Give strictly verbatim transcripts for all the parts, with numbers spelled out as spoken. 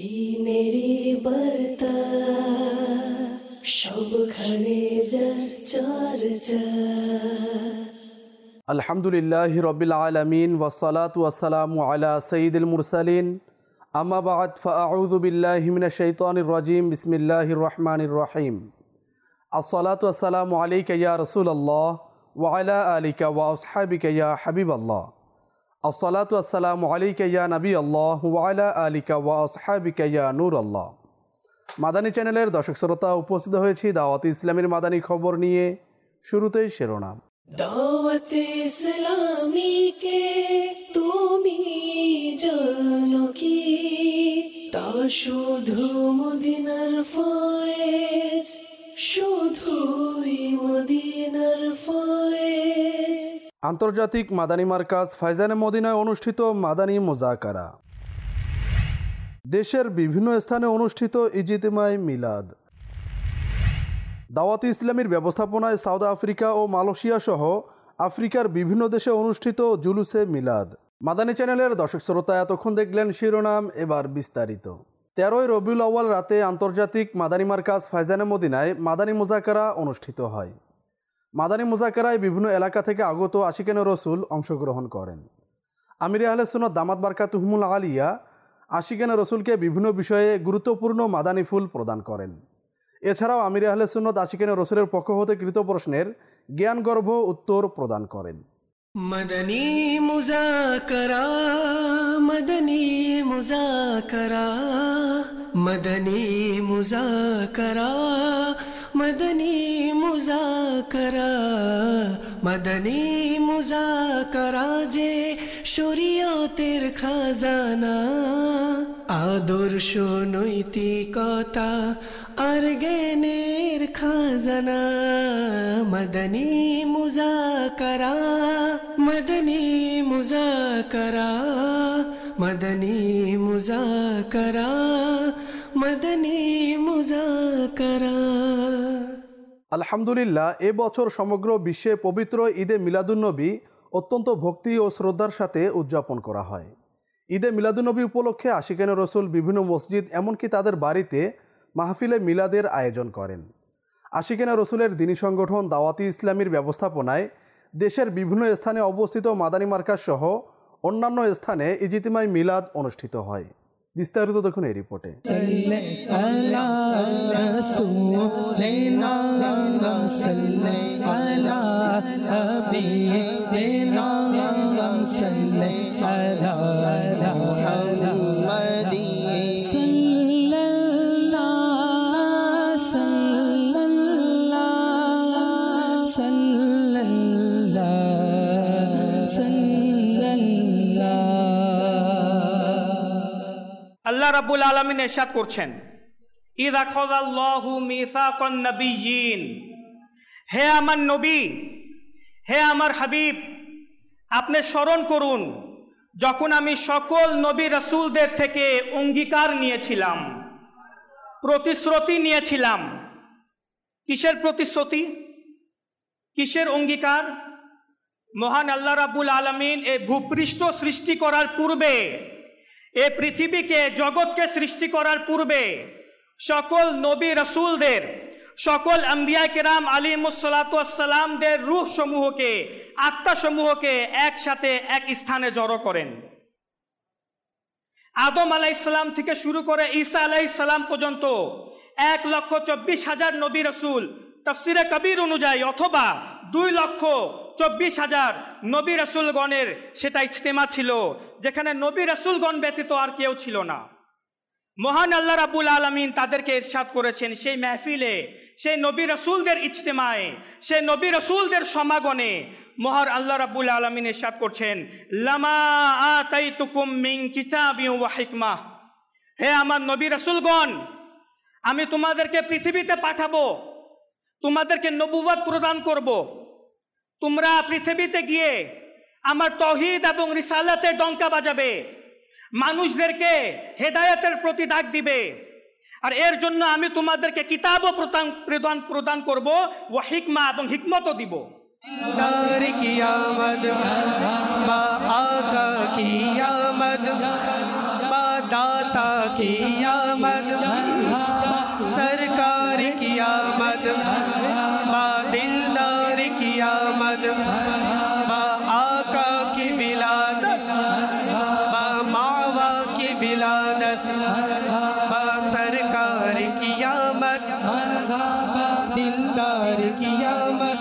দিনেরি বার্তা সবখানে যার চর্চা। আলহামদুলিল্লাহি রাব্বিল আলামিন ওয়াসসালাতু ওয়াসসালামু আলা সাইয়্যিদিল মুরসালিন আম্মা বা'দ ফাআউযু বিল্লাহি মিনাশ শাইতানির রাজীম বিসমিল্লাহির রহমানির রহিম। আসসালাতু ওয়াসসালামু আলাইকা ইয়া রাসূলুল্লাহ ওয়া আলা আলিকা ওয়া আসহাবিকা ইয়া হাবিবাল্লাহ। আসসালাতু ওয়াসসালামু আলাইকা ইয়া নবিয়াল্লাহ ওয়া আলা আলিকা ওয়া আসহাবিকা ইয়া নূরাল্লাহ। মাদানী চ্যানেলের দর্শক শ্রোতা, উপস্থিত হয়েছি দাওয়াতে ইসলামের মাদানী খবর নিয়ে। শুরুতেই শিরোনাম। দাওয়াতে ইসলামী কে তুমি জানো কি, তা শুধু মদিনার ফয়েজ, শুধুই মদিনার ফয়েজ। আন্তর্জাতিক মাদানী মার্কাজ ফাইজানে মদিনায় অনুষ্ঠিত মাদানী মুজাকারা। দেশের বিভিন্ন স্থানে অনুষ্ঠিত ইজতিমায়ে মিলাদ। দাওয়াতে ইসলামীর ব্যবস্থাপনায় সাউথ আফ্রিকা ও মালয়েশিয়া সহ আফ্রিকার বিভিন্ন দেশে অনুষ্ঠিত জুলুসে মিলাদ। মাদানী চ্যানেলের দর্শক শ্রোতা, এতক্ষণ দেখলেন শিরোনাম, এবার বিস্তারিত। তেরোই রবিউল আউয়াল রাতে আন্তর্জাতিক মাদানী মার্কাজ ফাইজানে মদিনায় মাদানী মুজাকারা অনুষ্ঠিত হয়। মাদানী মুজাকারায় বিভিন্ন এলাকা থেকে আগত আশিকানে রসুল অংশগ্রহণ করেন। আমিরে আহলে সুন্নাত দামাত বারকাতুহুমুল আলিয়া আশিকানে রসুলকে বিভিন্ন বিষয়ে গুরুত্বপূর্ণ মাদানী ফুল প্রদান করেন। এছাড়াও আমিরে আহলে সুন্নাত আশিকানে রসুলের পক্ষ হতে কৃত প্রশ্নের জ্ঞানগর্ভ উত্তর প্রদান করেন। মদনী মুজাকারা, মদনী মুজাকারা, মদনী মুজাকারা, মদনী মুজাকারা, মদনী মুজাকারা যে শরীয়তের খাজানা, আদর্শ নৈতিকতা আর জ্ঞানের খাজানা। মদনী মুজাকারা, মদনী মুজাকারা, মদনী মুজাকারা, মদনী মুজাকারা। আলহামদুলিল্লাহ, এবছর সমগ্র বিশ্বে পবিত্র ঈদে মিলাদুন্নবী অত্যন্ত ভক্তি ও শ্রদ্ধার সাথে উদযাপন করা হয়। ঈদে মিলাদুন্নবী উপলক্ষে আশিকানে রসুল বিভিন্ন মসজিদ, এমনকি তাদের বাড়িতে মাহফিলে মিলাদের আয়োজন করেন। আশিকানে রসুলের দ্বীনী সংগঠন দাওয়াতে ইসলামীর ব্যবস্থাপনায় দেশের বিভিন্ন স্থানে অবস্থিত মাদানী মার্কাজ সহ অন্যান্য স্থানে ইজতিমায়ে মিলাদ অনুষ্ঠিত হয়। বিস্তারিত দেখুন এই রিপোর্টে। আল্লাহ রাব্বুল আলামিন ইরশাদ করছেন, ইযা খাযাল্লাহু মিসাকান নাবিয়্যিন, হে আমার নবী, হে আমার হাবিব, আপনি স্মরণ করুন যখন আমি সকল নবী রাসূলদের থেকে অঙ্গীকার নিয়েছিলাম, প্রতিশ্রুতি নিয়েছিলাম। কিসের প্রতিশ্রুতি, কিসের অঙ্গীকার? মহান আল্লাহ রাব্বুল আলামিন এই ভূপৃষ্ঠ সৃষ্টি করার পূর্বে, এ পৃথিবীকে, জগৎকে সৃষ্টি করার পূর্বে সকল নবী রাসূলদের, সকল আম্বিয়া কেরাম আলাইহিমুসসালাতু ওয়াসসালামদের রূহ সমূহকে, আত্মা সমূহকে একসাথে এক স্থানে জড়ো করেন। আদম আলাইহিস সালাম থেকে শুরু করে ঈসা আলাইহিস সালাম পর্যন্ত এক লক্ষ চব্বিশ হাজার নবী রাসূল, তাফসিরে কবির অনুযায়ী, অথবা দুই লক্ষ চব্বিশ হাজার নবী রাসূলগণের সেটা ইজতেমা ছিল, যেখানে নবী রাসূলগণ ব্যতীত আর কেউ ছিল না। মহান আল্লাহ রাব্বুল আলামিন তাদেরকে ইরশাদ করেছেন, সেই মাহফিলে, সেই নবী রাসূলদের ইজতেমায়ে, সেই নবী রাসূলদের সমাগমে মহান আল্লাহ রাব্বুল আলামিন ইরশাদ করছেন, লামা আতাইতুকুম মিন কিতাবিন ওয়া হিকমাহ, হে আমার নবী রাসূলগণ, আমি তোমাদেরকে পৃথিবীতে পাঠাবো, তোমাদেরকে নবুয়ত প্রদান করব। তোমরা পৃথিবীতে গিয়ে আমার তাওহীদ এবং রিসালাতের ডঙ্কা বাজাবে, মানুষদেরকে হেদায়েতের প্রতি ডাক দিবে, আর এর জন্য আমি তোমাদেরকে কিতাবও প্রদান প্রদান করব, ওয়া হিকমা, এবং হিকমতও দিব। दाता की की आमद, सरकार की आमद, बा दिलदार की आमद, बा आका की विलादत, बा मावा की विलादत, बा सरकार की आमद, दिलदार की आमद।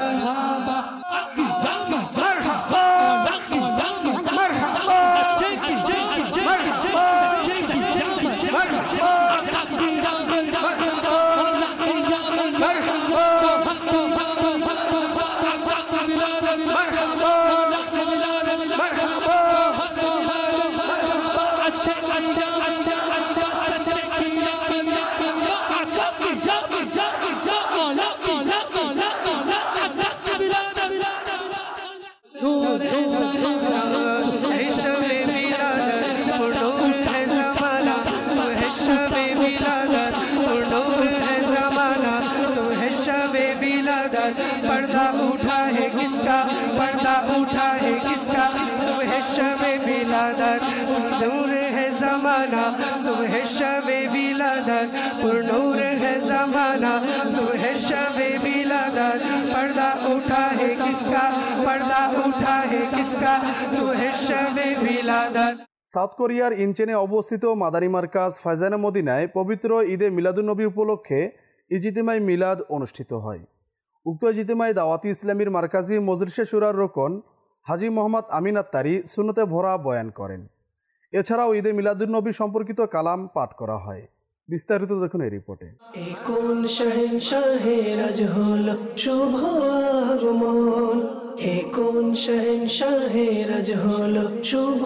पर्दा उठा है किसका, पर्दा उठा है किसका, सुबह शबे विलादत नूर है ज़माना, सुबह शबे विलादत नूर है ज़माना, सुबह शबे विलादत पर्दा उठा है किसका, पर्दा उठा है किसका, सुबह शबे विलादत। সাউথ কোরিয়ার ইনচেনে অবস্থিত মাদানী মার্কাজ ফায়জানা মদিনায় পবিত্র ঈদে মিলাদুন্নবী উপলক্ষে ইজতিমাই মিলাদ অনুষ্ঠিত হয়। উক্ত ইজতিমাই দাওয়াতি ইসলামীর মার্কাজি মজলিসে শুরার রোকন হাজী মোহাম্মদ আমিন আত্তারি সুন্নতে ভরা বয়ান করেন। এছাড়াও ঈদে মিলাদুন্নবী সম্পর্কিত কালাম পাঠ করা হয়। বিস্তারিত দেখুন এই রিপোর্টে। কোন শাহেনশাহেরাজ হলো শুভ আগমন, এ কোন শাহেনশাহেরাজ হলো শুভ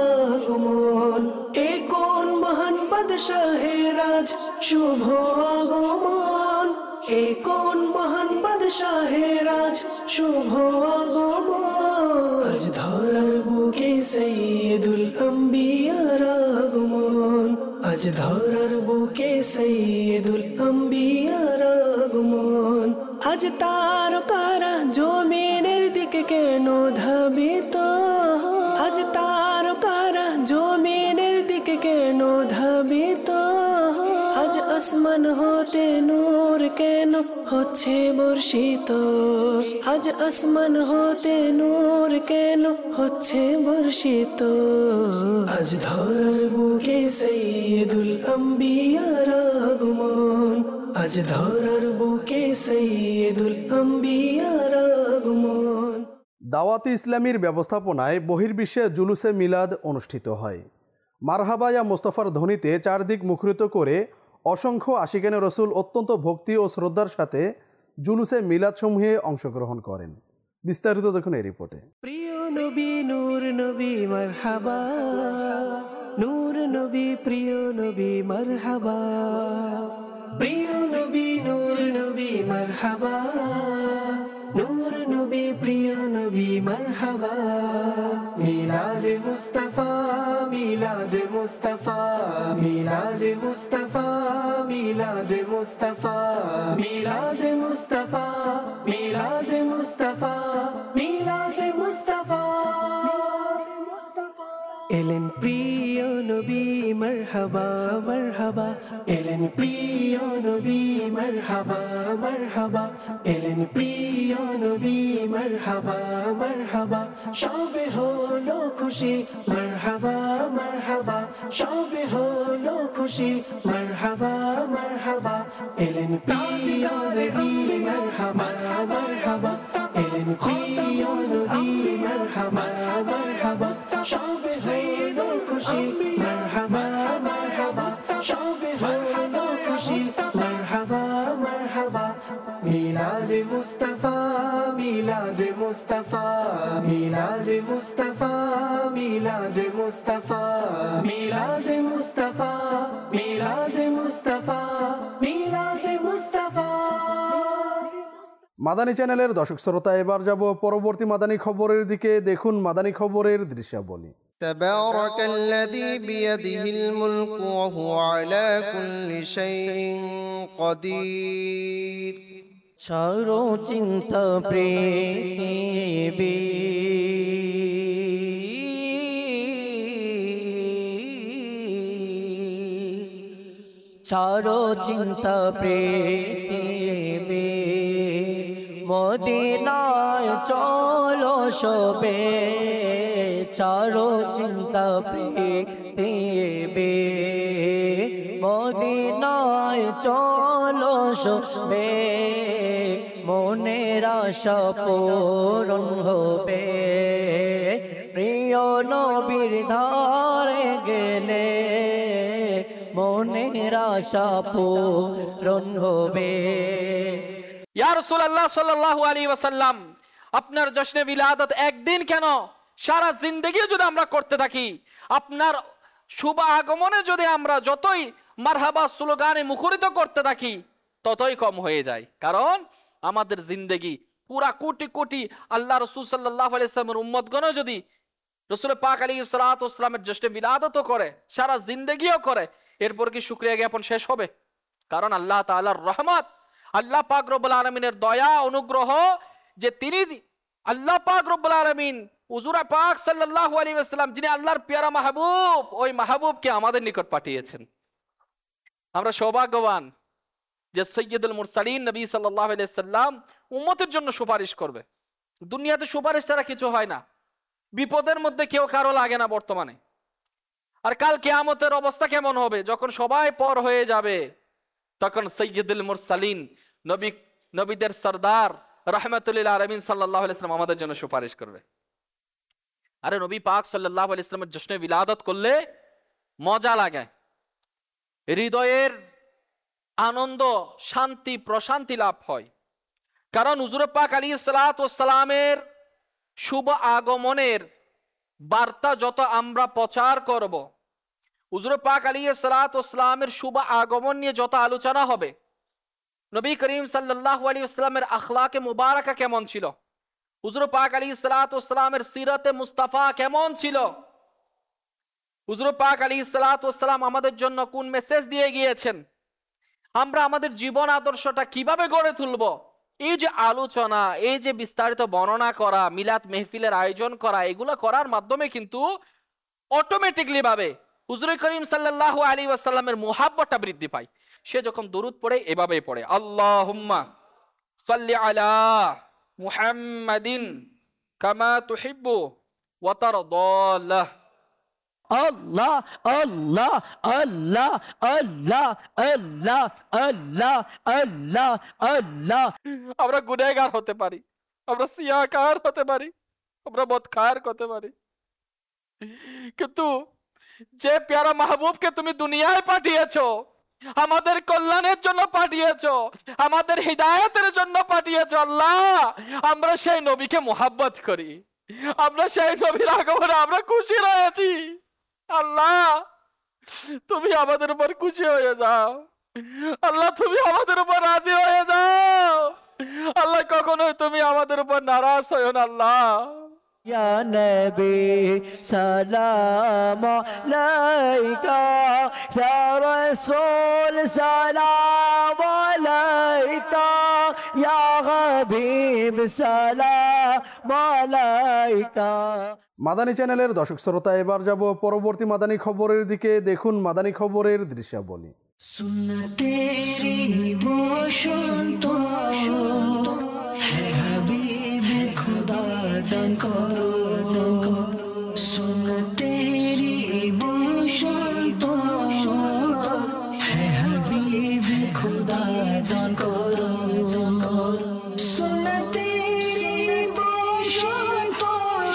আগমন, এ কোন মহান বাদশাহেরাজ শুভ আগমন, এ কোন মহান বাদশাহেরাজ শুভ আগমন। আজ ধরার বুকে সৈয়দুল আম্বিয়ার আগমন, আজ ধরার বুকে সৈয়দুল আম্বিয়ার আগমন। আজ তারকারা জমিনের দিকে কেন ধাবিত, আজ তারকারা জমিনের দিকে কেন ধাবিত, আজ আসমান হতে নূর কেন হচ্ছে বর্ষিত, আজ আসমান হতে নূর কেন হচ্ছে বর্ষিত। আজ ধরার বুকে সৈয়দুল আম্বিয়ার আগমন, আজ ধরার বুকে সৈয়দুল আম্বিয়ার আগমন। দাওয়াতি ইসলামীর ব্যবস্থাপনায় বহির্বিশ্বে জুলুসে মিলাদ অনুষ্ঠিত হয়। মারহাবা ইয়া মোস্তফার ধ্বনিতে চারদিক মুখরিত করে অসংখ্য আশিকানে রসুল অত্যন্ত ভক্তি ও শ্রদ্ধার সাথে জুলুসে মিলাদ সমূহে অংশগ্রহণ করেন। বিস্তারিত দেখুন এই রিপোর্টে। প্রিয় নবী নূর নবী মারহাবা, নূর নবী প্রিয় নবী মারহাবা, প্রিয় নবী নূর নবী মারহাবা, নূর নবী প্রিয় নবী মারহাবা। মিলাদ মুস্তাফা, মিলাদ মুস্তাফা, মিলাদ মুস্তাফা, মিলাদ মুস্তাফা, মিলাদ মুস্তাফা, মিলাদ মুস্তাফা, মিলাদ মুস্তাফা। এলেন প্রিয় নবী মারহাবা মারহাবা, এলেন প্রিয় নবী মারহাবা মারহাবা, এলেন প্রিয় নবী মারহাবা মারহাবা। সবে হলো খুশি মারহাবা মারহাবা, সবে হলো খুশি মারহাবা মারহাবা। এলেন প্রিয় নবী মারহাবা মারহাবা, এলেন প্রিয় নবী মারহাবা মারহাবা। সবে হলো খুশি মারহাবা মারহাবা, সবে হলো খুশি মারহাবা মারহাবা। মিলাদ মুস্তাফা, মিলাদ মুস্তাফা, মিলাদ মুস্তাফা, মিলাদ মুস্তাফা, মিলাদ মুস্তাফা, মিলাদ মুস্তাফা, মিলাদ মুস্তাফা। মাদানী চ্যানেলের দর্শক শ্রোতা, এবার যাব পরবর্তী মাদানী খবরের দিকে। দেখুন মাদানী খবরের দৃশ্যাবলী। তাবারাকাল্লাযী বিয়াদিহিল মুলকু ওয়া হুয়া আলা কুল্লি শাইইন কাদির। সারো চিন্তা পৃথিবী ছাড়ো চিন্তা পৃথিবী মদিনায় চলো সবে ছাড়ো চিন্তা পৃথিবী মদিনায় চলো সবে মনের আশা পূরণ হবে প্রিয় নবীর ধারে গেলে মনের আশা পূরণ হবে। ইয়া রাসূলুল্লাহ সাল্লাল্লাহু আলাইহি ওয়াসাল্লাম, আপনার জশ্নে বিলাদত একদিন কেন, সারা জিন্দেগি যদি আমরা করতে থাকি, আপনার শুভ আগমনে যদি আমরা যতই মারহাবা স্লোগানে মুখরিত করতে থাকি ততই কম হয়ে যায়। কারণ আমাদের জিন্দেগি পুরা কোটি কোটি আল্লাহ রসুল সাল্লাল্লাহু আলাইহি ওয়াসাল্লামের উম্মতগণ যদি রসুল পাক আলাইহিস সালাতু ওয়াস সালামের জশ্নে বিলাদতও করে, সারা জিন্দেগিও করে, এরপর কি শুকরিয়া জ্ঞাপন শেষ হবে? কারণ আল্লাহ তাআলার রহমত, আল্লাহ পাক রব্বুল আলামিনের দয়া অনুগ্রহ, যে তিনি আল্লাহ পাক রব্বুল আলামিন হুজুর পাক সাল্লাল্লাহু আলাইহি ওয়াসাল্লাম যিনি আল্লাহর প্যারা মাহবুব, ওই মাহবুবকে আমাদের নিকট পাঠিয়েছেন। আমরা সৌভাগ্যবান যে সৈয়দুল মুরসালিন নবী সাল্লাল্লাহু আলাইহি ওয়াসাল্লাম উম্মতের জন্য সুপারিশ করবে। দুনিয়াতে সুপারিশ ছাড়া কিছু হয় না, বিপদের মধ্যে কেউ কারো লাগে না বর্তমানে। আর কাল কিয়ামতের অবস্থা কেমন হবে? যখন সবাই পর হয়ে যাবে তখন সৈয়দুল মুরসালিন নবী নবীদের সরদার রাহমাতুল লিল আলামিন সাল্লাল্লাহু আলাইহি ওয়াসাল্লাম আমাদের জন্য সুপারিশ করবে। আরে নবী পাক সাল্লাল্লাহু আলাইহি ওয়াসাল্লামের জশ্নে বিলাদত করলে মজা লাগে, হৃদয়ের আনন্দ শান্তি প্রশান্তি লাভ হয়। কারণ হুজুর পাক আলাইহিস সালাতু ওয়াস সালামের শুভ আগমনের বার্তা যত আমরা প্রচার করব, হুজুর পাক আলাইহিস সালাতু ওয়াস সালামের শুভ আগমন নিয়ে যত আলোচনা হবে, নবী করিম সাল্লাল্লাহু আলাইহি ওয়াসাল্লামের আখলাকে মুবারাকা কেমন ছিল, হুজুর পাক আলাইহিস সালাতু ওয়াস সালামের সিরাতে মুস্তাফা কেমন ছিল, হুজুর পাক আলাইহিস সালাতু ওয়াস সালাম আমাদের জন্য কোন মেসেজ দিয়ে গিয়েছেন, আমরা আমাদের জীবন আদর্শটা কিভাবে গড়ে তুলব, এই যে আলোচনা, এই যে বিস্তারিত বর্ণনা করা, মিলাদ মেহফিলের আয়োজন করা, এগুলো করার মাধ্যমে কিন্তু অটোমেটিকলি ভাবে হুজুর করিম সাল্লাল্লাহু আলাইহি ওয়াসাল্লামের মুহাব্বতটা বৃদ্ধি পায়। সে যখন দরুদ পড়ে এভাবেই পড়ে, আল্লাহুম্মা সাল্লি আলা মুহাম্মাদিন কামা তুহিব্বু ওয়া তারদাল্লাহ। আল্লাহ আল্লাহ আল্লাহ আল্লাহ আল্লাহ আল্লাহ আল্লাহ আল্লাহ। আমরা গুনাহগার হতে পারি, আমরা সিয়াকার হতে পারি, আমরা বদকার হতে পারি, কিন্তু যে প্যারা মাহবুবকে তুমি দুনিয়ায় পাঠিয়েছো, আমাদের কল্যাণের জন্য পাঠিয়েছো, আমাদের হিদায়াতের জন্য পাঠিয়েছো, আল্লাহ আমরা সেই নবীকে মুহাব্বত করি, আমরা সেই নবীর আগমনে আমরা খুশি রয়েছি। আল্লাহ তুমি আমাদের উপর খুশি হয়ে যাও, আল্লাহ তুমি আমাদের উপর রাজি হয়ে যাও, আল্লাহ কখনোই তুমি আমাদের উপর নারাজ হয়ো না। আল্লাহ ইয়া নবী সালাম আলাইকা, ইয়া রাসূল সালাম আলাইকা, ইয়া হাবিব সালাম আলাইকা। মাদানী চ্যানেলের দর্শক শ্রোতা, এবার যাব পরবর্তী মাদানী খবরের দিকে। দেখুন মাদানী খবরের দৃশ্যাবলী। সুন্নতেরি বসন্ত হে হাবিব খোদা দান করো, সুন্নতেরি বসন্ত হে হাবিব খোদা দান করো, সুন্নতেরি বসন্ত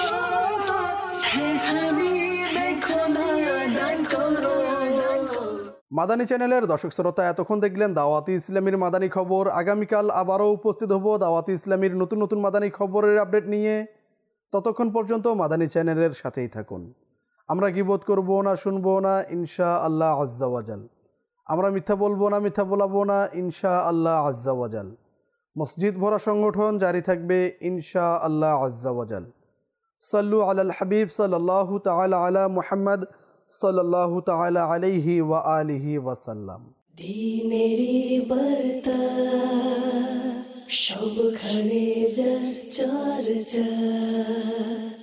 হে হাবিব খোদা দান করো। মাদানী চ্যানেলের দর্শক শ্রোতা, এতক্ষণ দেখলেন দাওয়াতি ইসলামীর মাদানী খবর। আগামীকাল আবারও উপস্থিত হব দাওয়াতি ইসলামীর নতুন নতুন মাদানী খবরের আপডেট নিয়ে। ততক্ষণ পর্যন্ত মাদানী চ্যানেলের সাথেই থাকুন। আমরা গীবত করব না, শুনবো না, ইনশা আল্লাহ আজ্জা ওয়াজাল। আমরা মিথ্যা বলবো না, মিথ্যা বলাবো না, ইনশা আল্লাহ আজ্জা ওয়াজাল। মসজিদ ভরা সংগঠন জারি থাকবে ইনশা আল্লাহ আজ্জা ওয়াজাল। সাল্লু আলাল হাবিব সাল্লাল্লাহু তাআলা আলা মুহাম্মদ সাল্লাল্লাহু তাআলা আলাইহি ওয়া আলিহি ওয়াসাল্লাম। দিনেরি বার্তা সবখানে যার চর্চা।